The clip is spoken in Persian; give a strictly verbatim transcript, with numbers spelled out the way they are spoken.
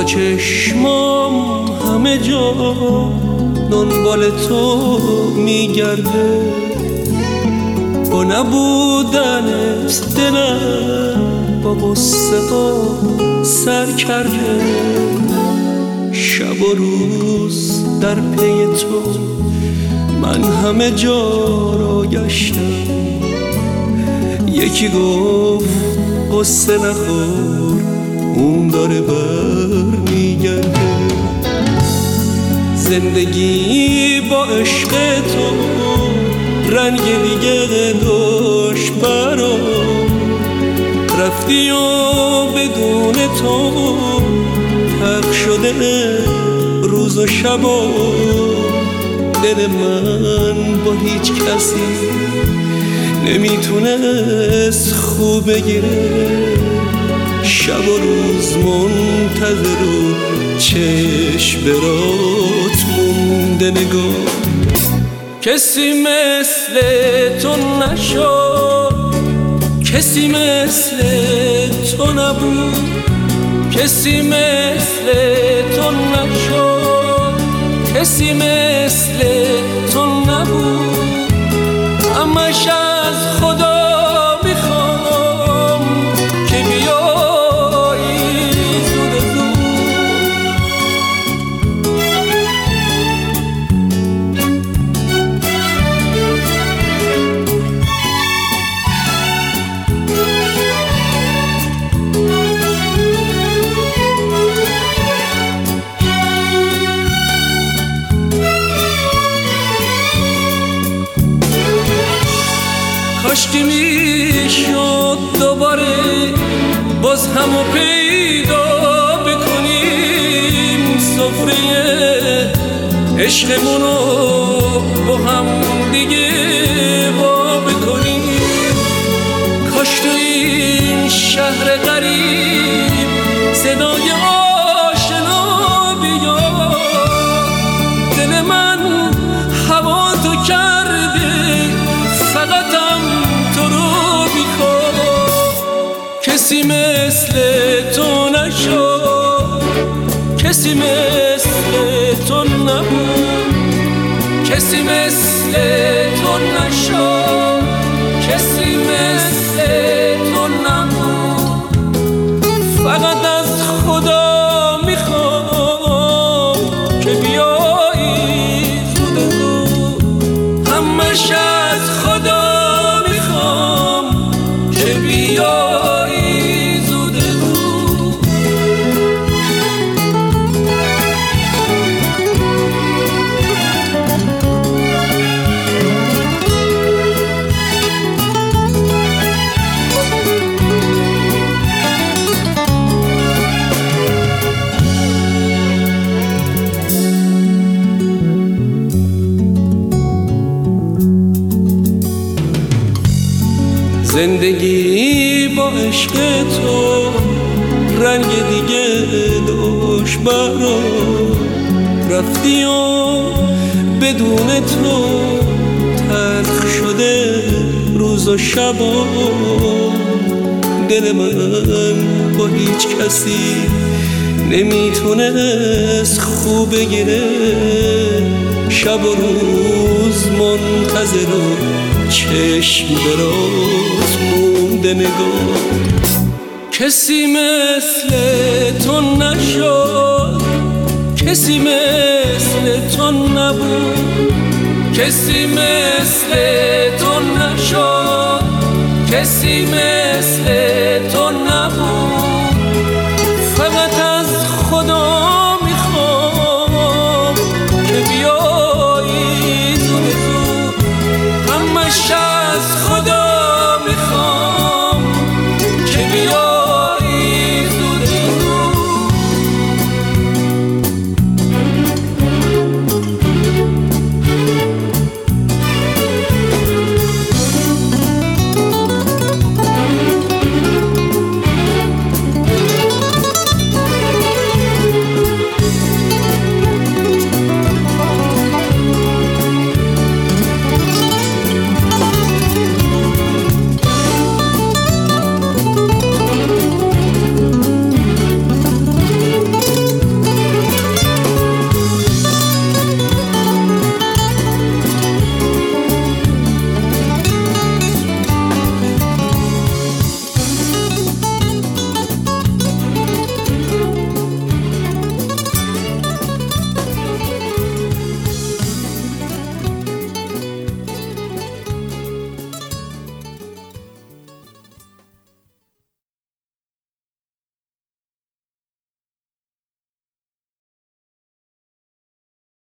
چشمام همه جا دنبال تو میگرده، با نبودنت دلم با غصه ها سر کرده. شب و روز در پی تو من همه جا را گشتم. یکی گفت قصه نخور اون داره بر میگرده. زندگی با عشق تو رنگ دیگه داشت برام، رفتی و بدون تو تلخ شده روز و شبا. دل من با هیچ کسی نمیتونست خوب بگیره. شب و روز منتظر و چشم برات مونده نگاه. کسی مثل تو نشد، کسی مثل تو نبود، کسی مثل تو نشد، کسی مثل تو نبود. همش از خدا میخوام که بیایی زود زود. کاشکی میشد دوباره باز همو پیدا بکنیم، سفره عشقمونو با هم دیگه با بکنیم. کاش تو این شهر غریب صدای آشنا بیاد. دل من هوا تو کرده فقطم تو رو میخواد. کسی مثل تو نشد، کسی مثل تو نبود، کسی مثل تو نشد، کسی مثل تو نبود. فقط از خدا میخوام که بیایی زود زود. همش از خدا میخوام که بیایی زود زود. زندگی با عشق تو رنگ دیگه داشت برام، رفتی و بدون تو تلخ شده روز و شبا. دل من با هیچ کسی نمیتونست خوب بگیره. شب و روز منتظر و چشم برات مونده نگاه. کسی مثل تو نشد، کسی مثل تو نبود، کسی مثل تو نشد، کسی مثل